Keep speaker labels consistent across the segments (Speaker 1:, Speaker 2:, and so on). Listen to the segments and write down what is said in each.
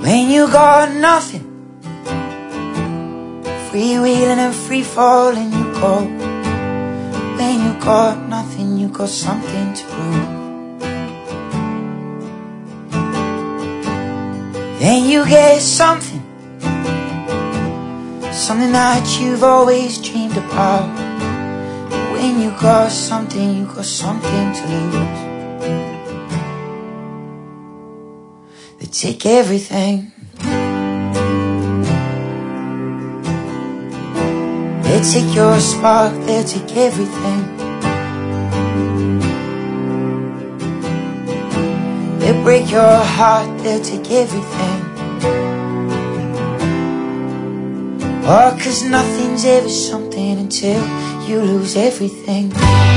Speaker 1: When you got nothing, freewheeling and free falling you go. When you got nothing, you got something to prove. Then you get something, something that you've always dreamed about. When you got something, you got something to lose. They take everything. They'll take your spark, they'll take everything. They'll break your heart, they'll take everything. Oh, 'cause nothing's ever something until you lose everything.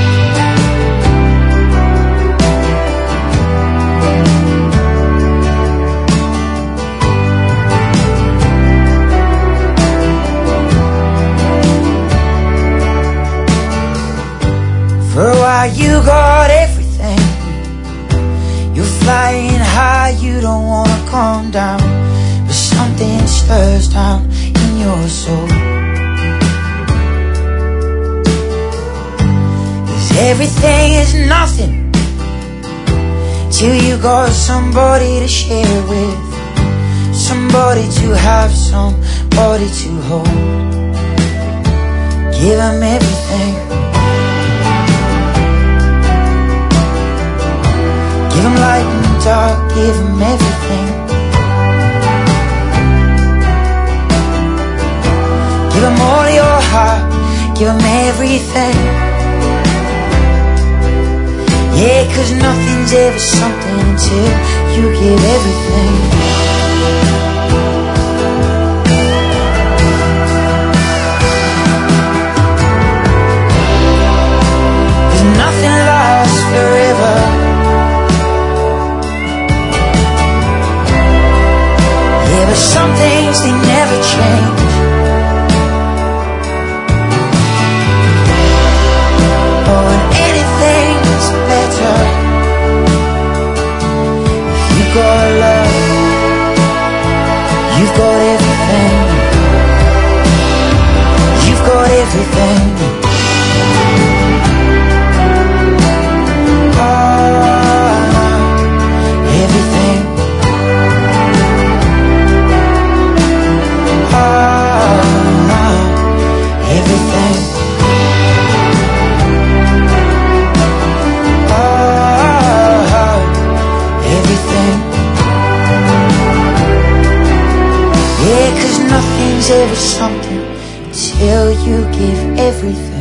Speaker 1: For a while you got everything. You're flying high, you don't wanna calm down. But something stirs down in your soul. 'Cause everything is nothing till you got somebody to share with, somebody to have, somebody to hold. Give them everything. Give them light and dark, give them everything. Give them all your heart, give them everything. Yeah, 'cause nothing's ever something until you give everything. Nothing lasts forever. Yeah, but some things, they never change. Oh, and anything's better if you got love. You've got everything. You've got everything. Ever something till you give everything.